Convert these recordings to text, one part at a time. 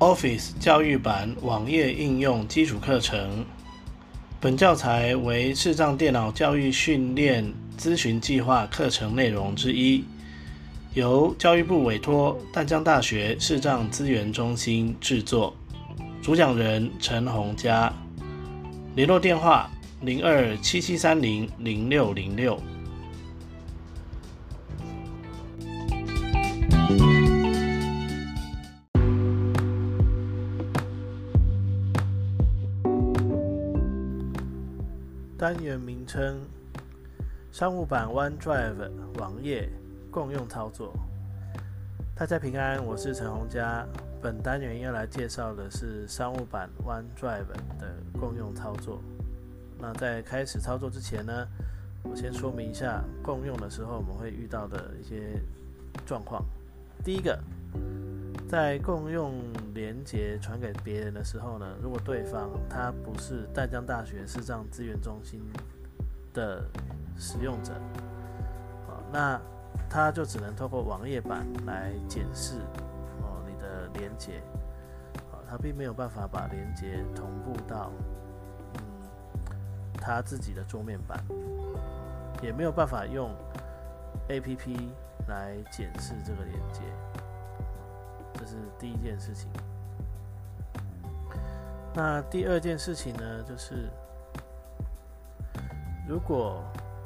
Office 教育版网页应用基础课程。本教材为视障电脑教育训练咨询计划课程内容之一，由教育部委托淡江大学视障资源中心制作。主讲人陈宏嘉，联络电话0277300606。单元名称：商务版 OneDrive 网页共用操作。大家平安，我是陈宏嘉。本单元要来介绍的是商务版 OneDrive 的共用操作。那在开始操作之前呢，我先说明一下共用的时候我们会遇到的一些状况。第一个，在共用连结传给别人的时候呢，如果对方他不是淡江大学视障资源中心的使用者，那他就只能透过网页版来检视你的连结，他并没有办法把连结同步到他自己的桌面版，也没有办法用 APP 来检视这个连结。这是第一件事情。那第二件事情呢，就是如果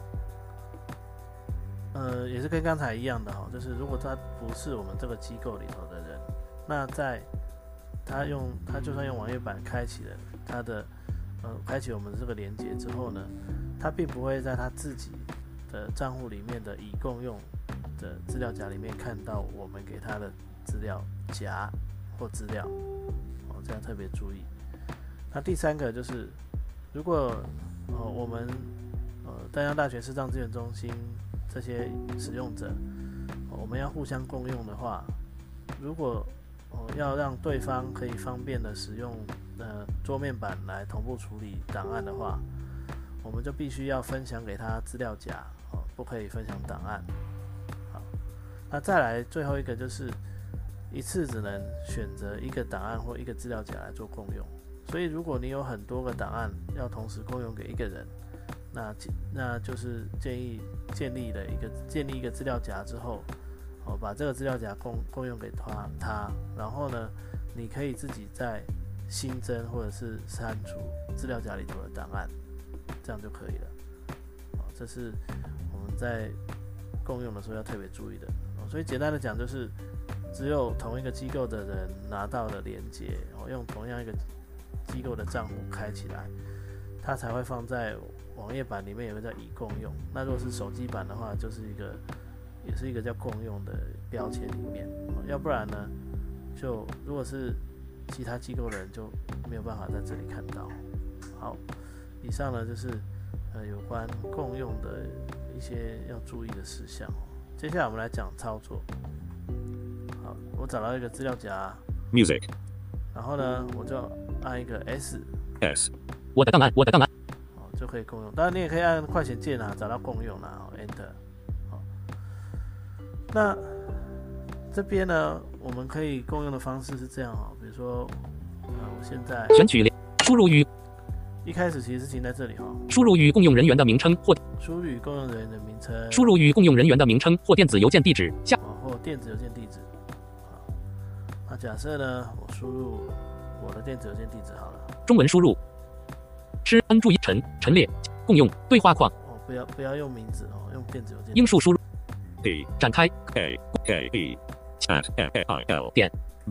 也是跟刚才一样的就是如果他不是我们这个机构里头的人，那在他就算用网页版开启了他的开启我们这个连结之后呢，他并不会在他自己的账户里面的已共用的资料夹里面看到我们给他的资料夹或资料，这样特别注意。那第三个就是，如果我们淡江大学视障资源中心这些使用者，我们要互相共用的话，如果要让对方可以方便的使用桌面版来同步处理档案的话，我们就必须要分享给他资料夹，不可以分享档案。好，那再来最后一个就是一次只能选择一个档案或一个资料夹来做共用，所以如果你有很多个档案要同时共用给一个人，那就是建议建立一个资料夹之后，把这个资料夹共用给他，然后呢，你可以自己再新增或者是删除资料夹里头的档案，这样就可以了。这是我们在共用的时候要特别注意的。所以简单的讲就是，只有同一个机构的人拿到了连结，用同样一个机构的账户开起来，它才会放在网页版里面有个叫已共用。那如果是手机版的话，也是一个叫共用的标签里面，要不然呢，如果是其他机构的人就没有办法在这里看到。好，以上呢就是有关共用的一些要注意的事项。接下来我们来讲操作。好，我找到一个资料夹 Music， 然后呢，我就按一个 S， 我的档案， 就可以共用。当然你也可以按快捷键找到共用Enter。好，那这边呢，我们可以共用的方式是这样比如说我现在选取输入与一开始其实是停在这里输入与共用人员的名称或输入与共用人员的名称， 输入与共用人员的名称或电子邮件地址或电子邮件地址。好，那假设呢，我输入我的电子邮件地址好了， 中文输入吃安注意陈列共用对话框不要用名字用电子邮件。 英数输入 D 展开 K K E chat M I L 点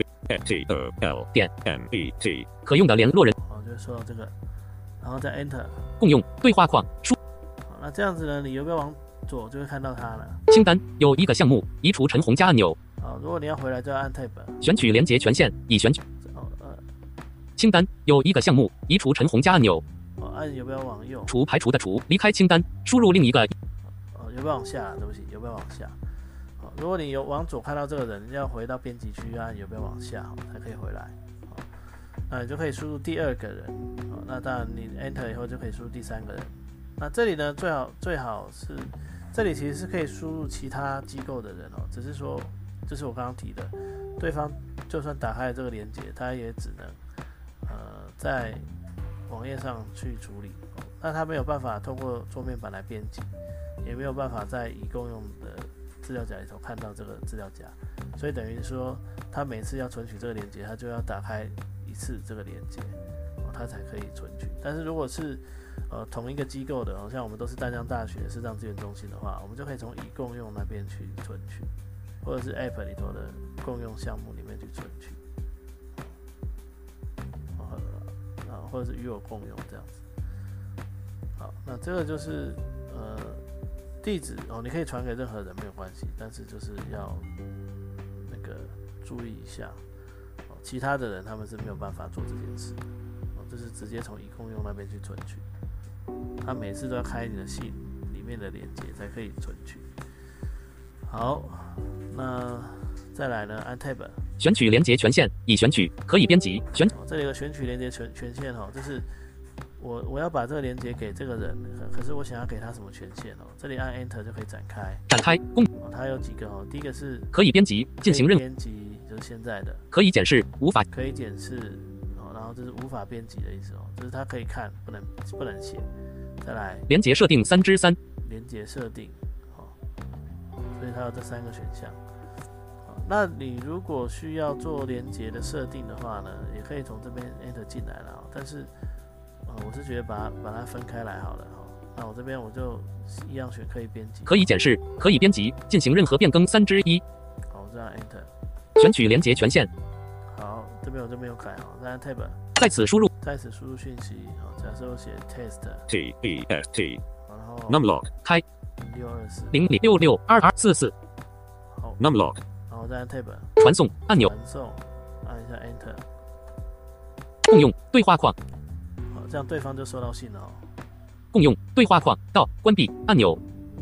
T O L 点 M E T 可用的联络人就会收到这个，然后再 Enter 共用对话框好，那这样子呢，你游标往左就会看到它了。 清单有一个项目移除陈宏嘉按钮。 好，如果你要回来就要按 Tab。 选取连结权限已选取。清单有一个项目移除陈宏嘉按钮。 按游标往右。 除排除的除，离开清单，输入另一个。 游标往下，对不起，游标往下。好，如果你有往左看到这个人，要回到编辑区按游标往下才可以回来。那你就可以输入第二个人。那当然你 Enter 以后就可以输入第三个人。那这里呢，最好是这里其实是可以输入其他机构的人只是说就是我刚刚提的，对方就算打开了这个连接，他也只能在网页上去处理，那他没有办法透过桌面板来编辑，也没有办法在已共用的资料夹里头看到这个资料夹，所以等于说他每次要存取这个连接，他就要打开一次这个连接，他才可以存取。但是如果是同一个机构的，像我们都是淡江大学视障资源中心的话，我们就可以从已共用那边去存取，或者是 App 里头的共用项目里面去存取，或者是与我共用这样子。好，那这个就是地址你可以传给任何人没有关系，但是就是要那个注意一下，其他的人他们是没有办法做这件事，就是直接从已共用那边去存取，他每次都要开你的信里面的连接才可以存取。好，那再来呢，按 Tab 选取连接权限，已选取，可以编辑。 这里有个选取连接权限就是我要把这个连接给这个人，可是我想要给他什么权限这里按 Enter 就可以展开。 展开它有几个第一个是可以编辑，进行任编辑，就是现在的可以检视，无法可以检视然后这是无法编辑的意思就是它可以看，不能写。再来连接设定3之3， 连接设定所以它有这3个选项。那你如果需要做连接的设定的话呢，也可以从这边 Enter 进来了但是我是觉得把它分开来好了那我这边我就一样选可以编辑， 可以检视，可以编辑，进行任何变更3之1。 好，我这样 Enter 选取连接权限。 好，这边我就没有改再按 Tab 在此输入讯息假设我写 test TEST 然后 numlock 开 624 0662244 好 numlock 然后再按 Tab 传送按钮， 传送按一下 Enter 共用对话框， 好，这样对方就收到信了共用对话框到关闭按钮。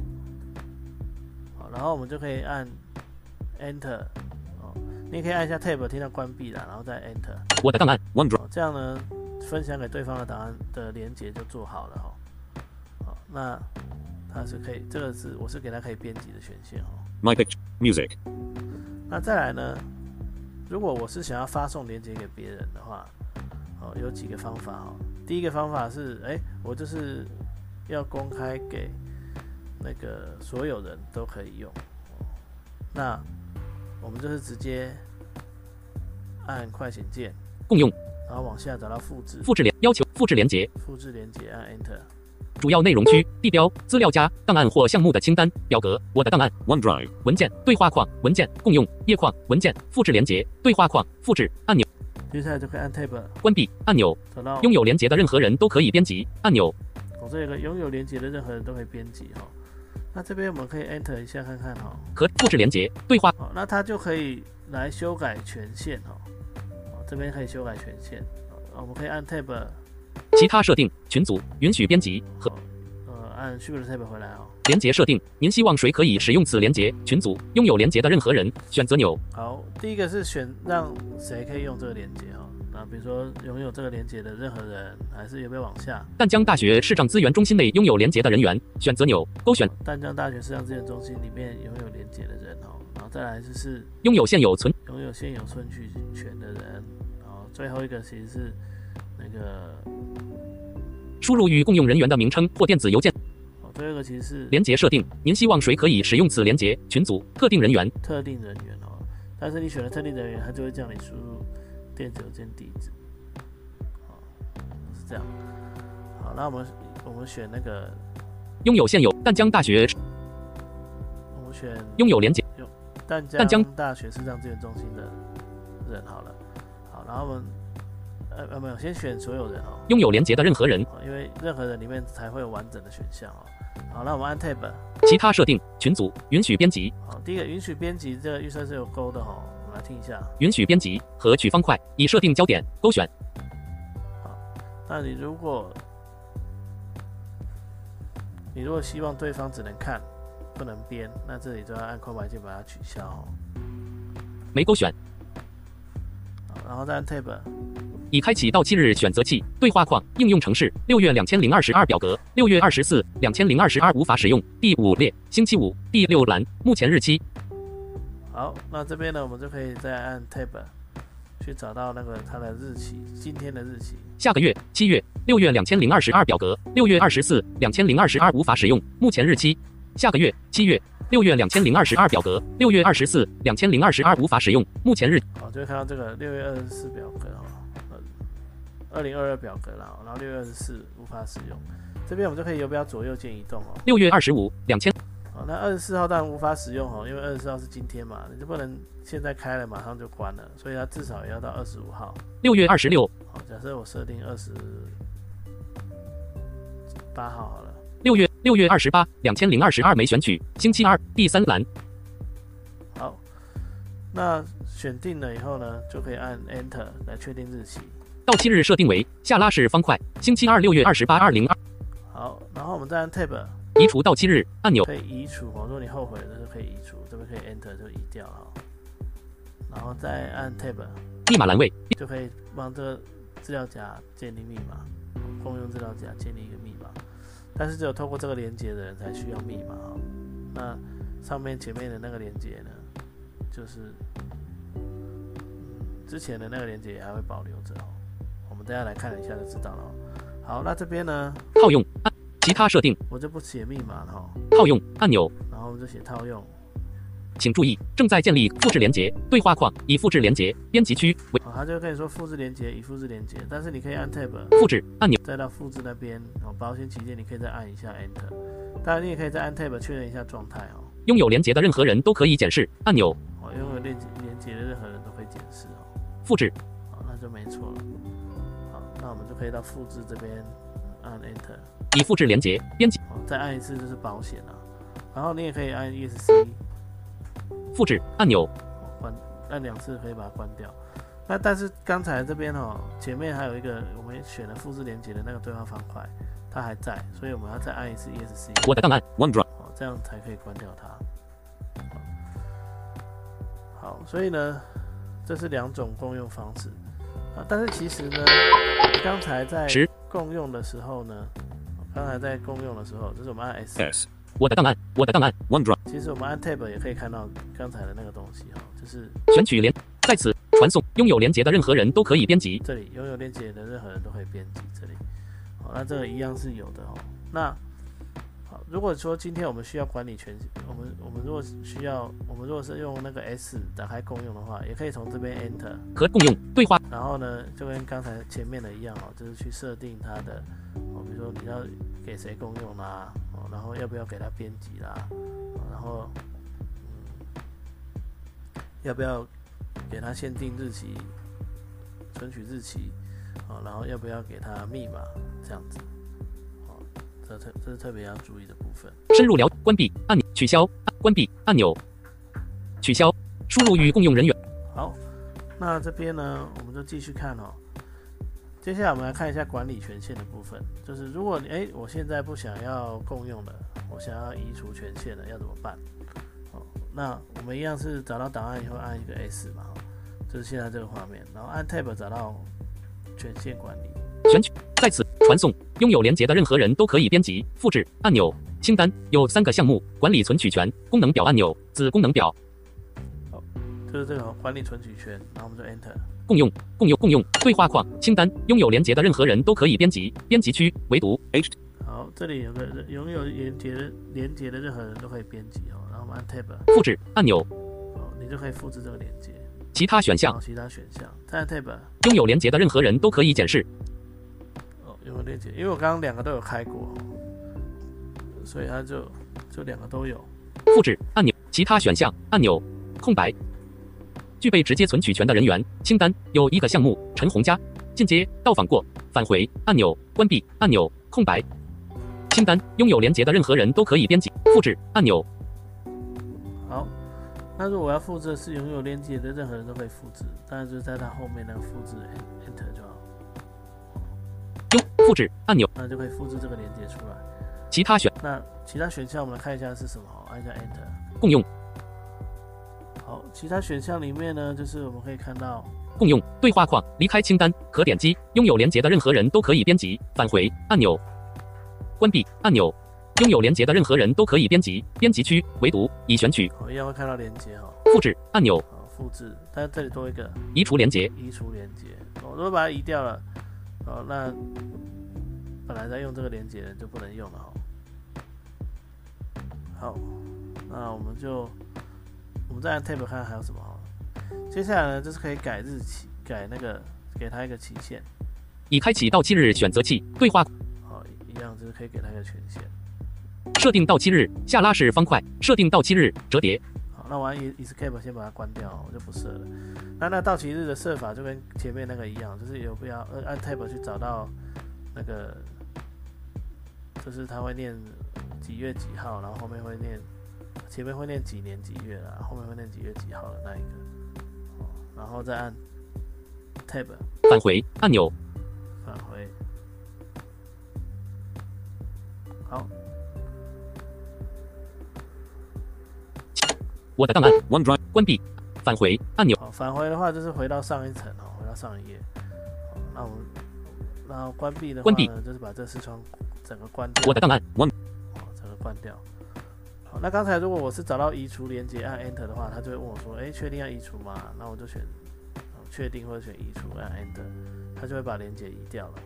好，然后我们就可以按 Enter你也可以按一下 Tab 听到关闭了，然后再 Enter 我的档案 OneDrive 这样呢分享给对方的档案的连结就做好了好，那它是可以，这个是我是给它可以编辑的选项 My Picture Music 那再来呢，如果我是想要发送连结给别人的话有几个方法第一个方法是我就是要公开给那个所有人都可以用那我们就是直接按快捷键共用， 然后往下找到复制要求复制连结， 复制连结按 Enter 主要内容区地标资料夹档案或项目的清单表格我的档案 OneDrive 文件对话框文件共用页框文件复制连结对话框复制按钮， 接下来就可以按 Tab 关闭按钮， 找到拥有连结的任何人都可以编辑按钮， 这有个拥有连结的任何人都可以编辑那这边我们可以 Enter 一下看看可复制连结对话那它就可以来修改权限这边可以修改权限我们可以按 Tab 其他设定群组允许编辑和按 Shift Tab 回来连结设定，您希望谁可以使用此连结群组拥有连结的任何人选择钮。 好，第一个是选让谁可以用这个连结那比如说拥有这个连结的任何人，还是有没有往下淡江大学视障资源中心内拥有连结的人员选择钮勾选淡江大学视障资源中心里面拥有连结的人然后再来就是拥有现有存取权的人，然后最后一个其实是那个输入与共用人员的名称或电子邮件。 最后一个其实是连结设定，您希望谁可以使用此连结群组特定人员但是你选了特定人员，它就会叫你输入电子邮件地址是这样。好，那我们选那个拥有现有淡江大学， 我们选拥有连结淡江大学视障资源中心的人好了。好，然后我们没有，先选所有人拥有连结的任何人， 因为任何人里面才会有完整的选项好，那我们按 Tab 其他设定群组允许编辑。 好，第一个允许编辑，这个预设是有勾的我们来听一下。 允许编辑和取方块已设定焦点勾选。 好，那你如果希望对方只能看不能编，那这里就要按空白键把它取消没勾选。 好，然后再按 Tab 已开启到期日选择器对话框应用程式6月2022表格6月24 2022无法使用第5列星期五第6栏目前日期。 好，那这边呢，我们就可以再按 Tab 去找到那个它的日期，今天的日期。 下个月7月6月2022表格6月24 2022无法使用，目前日期。下个月7月6月2022表格6月24 2022无法使用，目前日。 好，就会看到这个6月24表格2022表格啦，然后6月24无法使用。这边我们就可以游标左右键移动哦。 6月25 2000。 好，那24号当然无法使用哦，因为24号是今天嘛，你就不能现在开了马上就关了，所以它至少也要到25号。 6月26。 好，假设我设定28号好了。 6月28 2022没选取，星期二第3栏。 好，那选定了以后呢，就可以按 Enter 来确定日期。 到期日设定为下拉式方块，星期二6月28 2022。 好，然后我们再按 Tab。 移除到期日按钮可以移除哦，如果你后悔的是可以移除，这边可以 Enter 就移掉哈，然后再按 Tab， 密码栏位就可以帮这个资料夹建立密码，共用资料夹建立一个密码，但是只有透过这个连接的人才需要密码哈。那上面前面的那个连接呢，就是之前的那个连接也还会保留着哦，我们大家来看一下就知道了哦。好，那这边呢， 套用其他设定， 我就不写密码了哈。 套用按钮， 然后我们就写套用。 请注意，正在建立复制连结对话框，已复制连结编辑区为。 它就跟你说复制连结，已复制连结，但是你可以按 Tab 复制按钮， 再到复制那边哦，保险起见你可以再按一下 Enter， 当然你也可以再按 Tab 确认一下状态哦。 拥有连结的任何人都可以检视按钮， 拥有连结的任何人都可以检视哦。 复制， 好，那就没错了。好，那我们就可以到复制这边按 Enter。 已复制连结编辑， 再按一次就是保险啊，然后你也可以按 ESC 复制按钮， 按2次可以把它关掉。那但是刚才这边前面还有一个我们选了复制连结的那个对话方块，它还在，所以我们要再按一次 ESC。 我的档案 OneDrive， 这样才可以关掉它。好，所以呢，这是2种共用方式啊。但是其实呢，刚才在共用的时候呢。就是我们按 S， 我的档案 OneDrive， 其实我们按 Tab 也可以看到刚才的那个东西就是选取连，在此传送，拥有连结的任何人都可以编辑。 这里拥有连结的任何人都可以编辑这里。好，那这个一样是有的哦。那好，如果说今天我们需要管理权，我们如果是用那个 S 打开共用的话，也可以从这边 Enter 和共用对话。 然后呢，就跟刚才前面的一样就是去设定它的比如说你要给谁共用啦，然后要不要给他编辑啦，然后要不要给他限定日期、存取日期，然后要不要给他密码这样子，这是特别要注意的部分。 深入关闭按钮，取消关闭按钮，取消输入与共用人员。 好，那这边呢，我们就继续看接下来我们来看一下管理权限的部分，就是如果我现在不想要共用了，我想要移除权限了，要怎么办？那我们一样是找到档案以后按一个 S 嘛，就是现在这个画面，然后按 Tab 找到权限管理， 选取在此传送，拥有连结的任何人都可以编辑。复制按钮，清单有3个项目，管理存取权，功能表按钮，子功能表。 好，就是这个管理存取权，然后我们就 Enter。 共用对话框清单，拥有连结的任何人都可以编辑。编辑区唯独 H。 好，这里有个拥有连结的任何人都可以编辑然后我们按 Tab 复制按钮， 你就可以复制这个连结。 其他选项， 再按 Tab 拥有连结的任何人都可以检视。 拥有连结，因为我刚刚2个都有开过，所以它就2个都有。 复制按钮，其他选项按钮空白。具备直接存取权的人员清单有1个项目，陈红佳。进阶到访过，返回按钮，关闭按钮空白。清单拥有连结的任何人都可以编辑。复制按钮。 好，那如果我要复制的是拥有连结的任何人都可以复制，当然就是在它后面那个复制 Enter 就好。 复制按钮， 那就可以复制这个连结出来。 其他选项我们来看一下是什么，按一下 Enter。 共用。 好，其他选项里面呢，就是我们可以看到共用对话框，离开清单，可点击拥有连结的任何人都可以编辑。返回按钮，关闭按钮， 拥有连结的任何人都可以编辑。编辑区唯独已选取。 一样会看到连接复制按钮。 复制，但这里多一个移除连结。 移除连接。如果把它移掉了，那本来在用这个连接的就不能用了好，那我们再按 Tab 看还有什么接下来呢，就是可以改日期，改那个给它一个期限。 已开启到期日选择器对话。 一样就是可以给它一个权限。 设定到期日，下拉式方块。设定到期日，折叠。 好，那我按 Escape 先把它关掉，我就不设了。那到期日的设法就跟前面那个一样，就是有必要按 Tab 去找到那个，就是它会念几月几号，然后后面会念前面会念几年几月啦，后面会念几月几号的那一个，然后再按 Tab 返回按钮。 返回。好。 我的档案 OneDrive 关闭，返回按钮。 返回的话就是回到上一层回到上一页。那我们然后关闭的话呢，就是把这视窗整个关掉。 我的档案整个关掉。好，那刚才如果我是找到移除连接按 Enter 的话，他就会问我说：“确定要移除吗？”那我就选确定或者选移除按 Enter， 他就会把连接移掉了。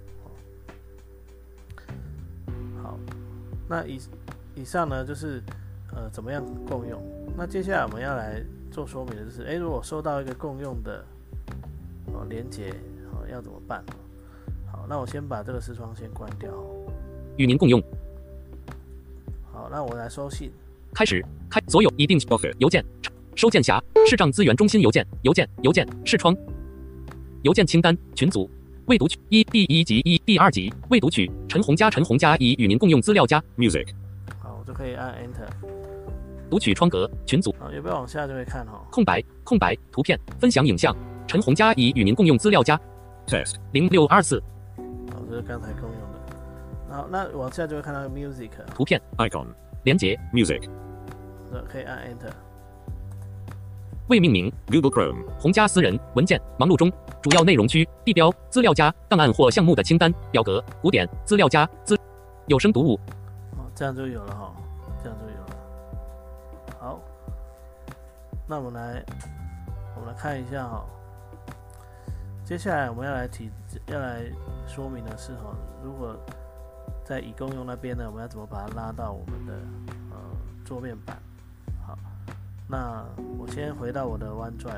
好，那以上呢就是怎么样共用。那接下来我们要来做说明的就是，如果收到一个共用的连结，要怎么办？好，那我先把这个视窗先关掉。 与您共用。 好，那我来收信。 开所有已定邮件收件匣视障资源中心邮件视窗邮件清单群组未读取第1集第2集未读取陈红佳已与您共用资料夹 Music。 好，我就可以按 Enter。 读取窗格群组。 有没有往下就会看空白图片分享影像陈红佳已与您共用资料夹 Test 0624。 好，这是刚才共用的。然后那往下就会看到 Music 图片 Icon 连结 Music。 可以按 Enter。 未命名 Google Chrome 红佳私人文件忙碌中主要内容区地标资料夹档案或项目的清单表格古典资料夹有声读物。 这样就有了这样就有了。好，那我们来看一下接下来我们要来说明的是如果在已共用那边呢，我们要怎么把它拉到我们的桌面版。好，那我先回到我的 OneDrive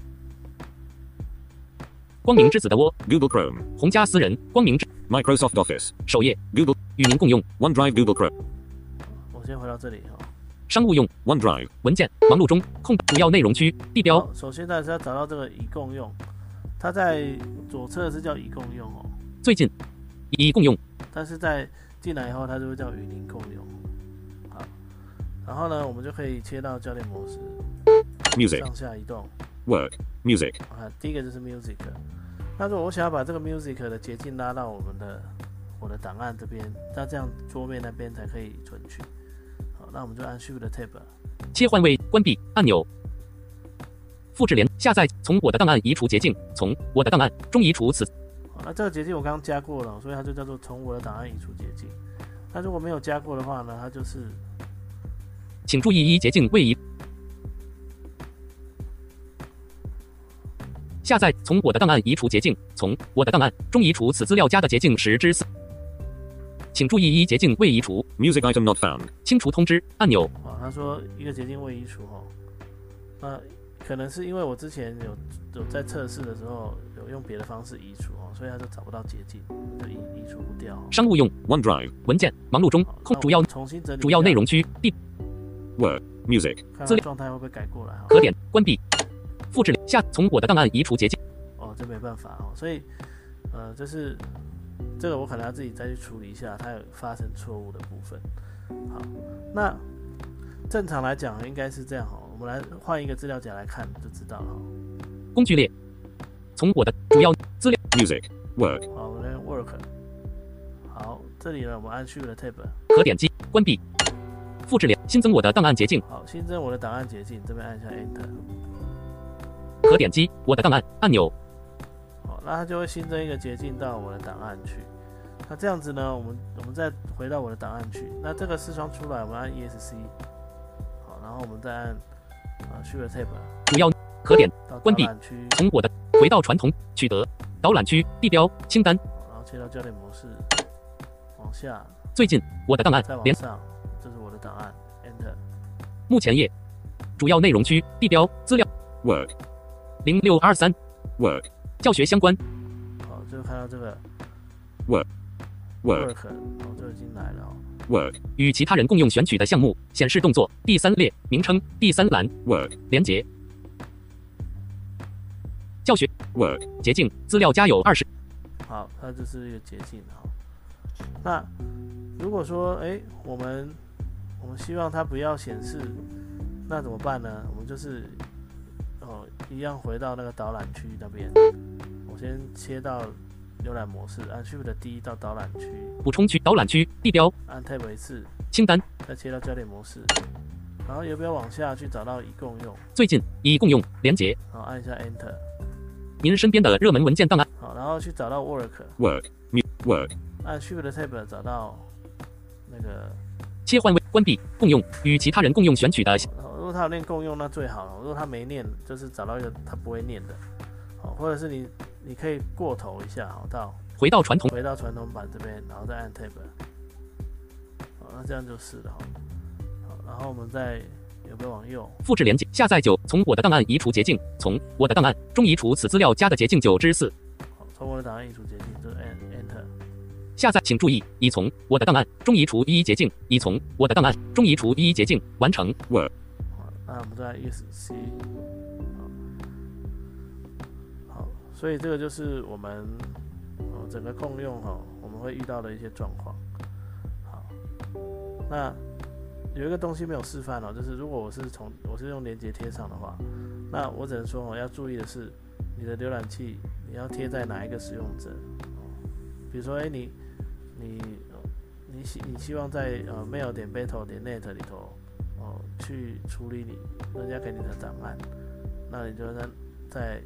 光明之子的窝 Google Chrome 红佳私人光明之 Microsoft Office 首页 Google 与您共用 OneDrive Google Chrome。 我先回到这里商务用 OneDrive 文件忙碌中主要内容区地标。 首先大家要找到这个已共用，它在左侧是叫已共用最近已共用， 但是在进来以后它就会叫与您共用。好，然后呢我们就可以切到教练模式 Music 上下移动 Work Music。 第一个就是 Music。那如果我想要把这个 Music 的捷径拉到我的档案这边，那这样桌面那边才可以存取。好，那我们就按 Shift Tab 切换为关闭按钮。复制连下载从我的档案移除捷径，从我的档案中移除此。 好，那这个捷径我刚刚加过了，所以它就叫做从我的档案移除捷径。那如果没有加过的话呢，它就是请注意捷径未移。下载从我的档案移除捷径，从我的档案中移除此资料夹的捷径10之4。请注意捷径未移除。 Music item not found。 清除通知按钮。 他说一个捷径未移除那可能是因为我之前有在测试的时候有用别的方式移除所以他就找不到捷径，就移除不掉。 商务用 OneDrive 文件忙碌中主要重新整理主要内容区地 Work Music 资料状态会不会改过来可点关闭复制下从我的档案移除捷径。 这没办法所以就是这个我可能要自己再去处理一下它有发生错误的部分。好，那正常来讲应该是这样我们来换一个资料夹来看就知道了。 工具列从我的主要资料 Music Work。 好，我们 Work。 好，这里呢我们按 Shift Tab 可点击关闭复制连新增我的档案捷径。 好，新增我的档案捷径，这边按一下 Enter。 可点击我的档案按钮。 好，那它就会新增一个捷径到我的档案去。 那这样子呢，我们再回到我的档案区，那这个视窗出来，我们按 ESC， 好，然后我们再按Shift Tab， 主要核点关闭， 区， 从我的回到传统取得导览区地标清单， 然后切到焦点模式，往下， 最近我的档案再往上，这是我的档案 ，Enter， 目前页主要内容区地标资料 Work. 0623 Work. 教学相关， 好，就看到这个 Work. Work. Work， 就已经来了。 Work. 与其他人共用选取的项目显示动作第3列名称第3栏 Work. 连结教学 Work. 捷径资料夹有20。 好，它就是一个捷径哈。那如果说我们希望它不要显示，那怎么办呢？我们就是一样回到那个导览区那边，我先切到浏览模式，按 Shift D 到导览区， 补充区导览区地标按 Tab 一次， 清单再切到焦点模式，然后要不要往下去找到已共用？ 最近已共用连结， 好，按一下 Enter， 您身边的热门文件档案， 好，然后去找到 Work， Work. Work. 按 Shift Tab 找到那个。 切换为关闭共用与其他人共用选取的， 如果他有念共用，那最好了。如果他没念，就是找到一个他不会念的，或者是你可以过头一下， 回到传统版这边，然后再按 Tab， 那这样就是了。好，然后我们再有没有往右复制连接下载9，从我的档案移除捷径，从我的档案中移除此资料夹的捷径9之4。 好，从我的档案移除捷径，就按 Enter。 下载，请注意，已从我的档案中移除一捷径，已从我的档案中移除一捷径，完成。 Work. 好，那我们再 ESC。好，所以这个就是我们整个共用我们会遇到的一些状况。好，那有一个东西没有示范就是如果我是用连结贴上的话，那我只能说要注意的是，你的浏览器你要贴在哪一个使用者。比如说你希望在mail.battle.net 里头去处理人家给你的档案，那你就在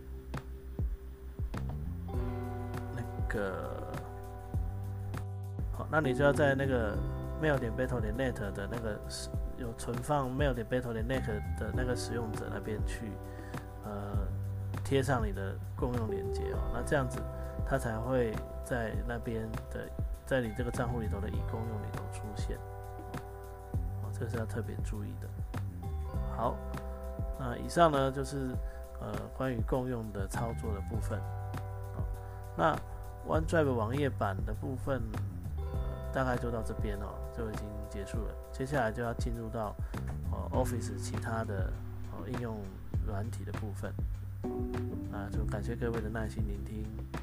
那个好，那你就要在那个 mail.battle.net 的那个有存放 mail.battle.net 的那个使用者那边去贴上你的共用连结那这样子它才会在那边在你这个账户里头的已共用里头出现，这是要特别注意的。好，那以上呢就是关于共用的操作的部分。那 OneDrive 网页版的部分大概就到这边就已经结束了。接下来就要进入到Office 其他的应用软体的部分。那就感谢各位的耐心聆听。